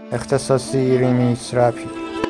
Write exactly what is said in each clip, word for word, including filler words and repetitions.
اختصاصی ریمیکس رپی.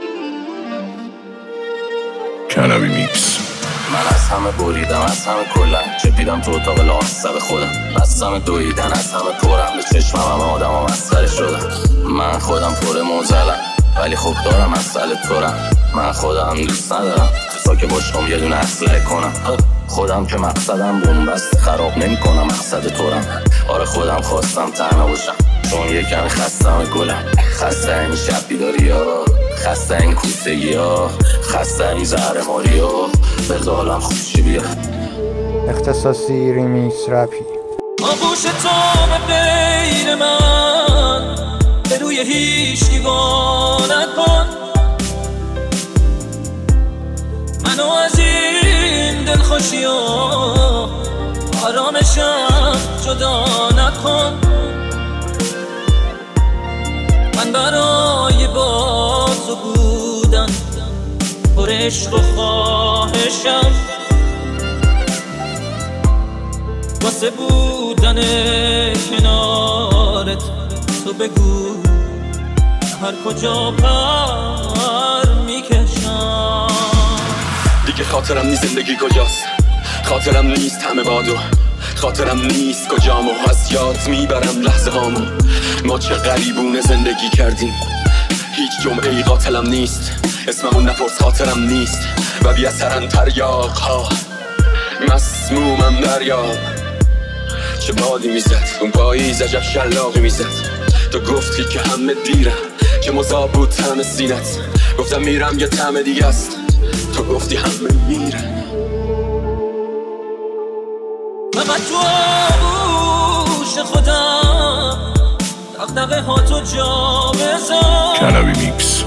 کنابی میکس. من از همه بریدم، از همه کلن چپیدم تو اتاق لامصب خودم، از همه دویدن، از همه پرم به چشمم همه آدم ها مسخره شدم. من خودم پر موزلم ولی خب دارم مسئله تورم. من خودم دوست ندارم تو که باشم یه دونه اسلحه کنم. خودم که مقصدم بومبست خراب نمی کنم مقصد تورم. آره خودم خواستم تنها باشم چون یه کمی خستم گلم. خسته این شب بیداری ها، خسته این کوفتگی ها، خسته این زهر ماری ها، به دالم خوشی بیا. اختصاصی ریمیکس رپی. آغوش تو به غیر من به روی هیچ دیوار نکن. منو از این دلخوشی ها آرامشم جدا نکن. من برای بازو بودن پر عشق و خواهشم، واسه بودن کنارت تو بگو هر کجا پر میکشم. دیگه خاطرم نیست زندگی کجاست، خاطرم نیست همه بادو، خاطرم نیست کجامو، از یاد میبرم لحظه هامو. ما چه غریبونه زندگی کردیم، هیچ جمعه ای قاتلم نیست، اسممون نپرس خاطرم نیست و بی اثرن تریاق ها مسمومم دریاب. چه بادی میزد اون پاییز عجب شلاقی میزد. تو گفتی که همه دیرم، چه مذاب بود طعم سینت. گفتم میرم یه طعم دیگه است، تو گفتی همه میرن. من تو آغوش خودم دغدغه ها تو جا بذار. کنابی میکس.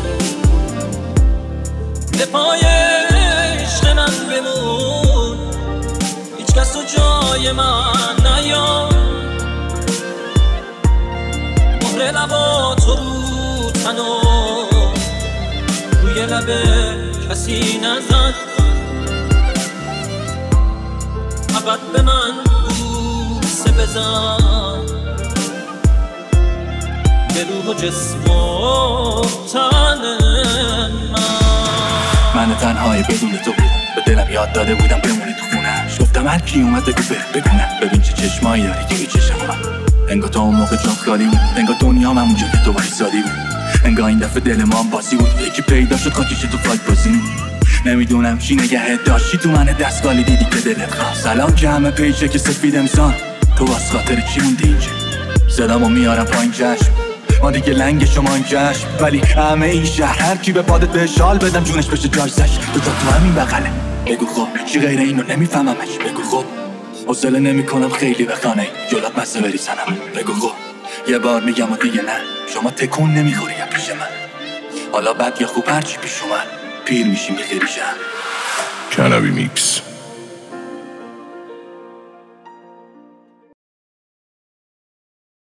به پای عشق من بمون، هیچ کس تو جای من نیا. مهر لبا تو رو تنو روی لبه کسی نزن. فقط به من بوسه بزن، به روح و جسم و تن من. من تنهایی بدون تو بودم، به دلم یاد داده بودم بمونی تو خونه‌اش. گفتم هر کی اومد بگو بره بگو نه، ببین چه چشمایی داری توی چشم من. انگار تو اون موقع جات خالی بود، انگار دنیا من اونجا که تو وایسادی بود. انگار این دفعه دل ما هم باسی بود، یکی پیدا شد خاکش تو فایت بازی بود. نمیدونم چی نگهت داشتی تو من دستگالی دیدی که دلت خواست. سلام که همه پیچه که سفید امسان، تو از خاطر چی موندی اینجا؟ صدامو میارم پایین چشم، ما دیگه لنگ شما این جشن. ولی همه این شهر هر کی به پادت به شال بدم جونش بشه جایزش. تو تا تو همین بغله بگو خب چی غیر اینو نمیفهممش. بگو خب حوصله نمیکنم خیلی به خانه جلات مسه بری سنم. بگو خب یه بار میگم و دیگه نه، شما تکون نمیخوری یا پیش من. حالا بد یا خوب هرچی پیش اومد پیر میشیم یه خیلی شهر. کنابی میکس.